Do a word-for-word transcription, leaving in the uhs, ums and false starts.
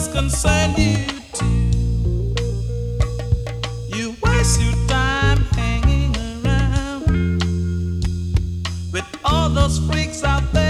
must concern you too. You waste your time hanging around with all those freaks out there.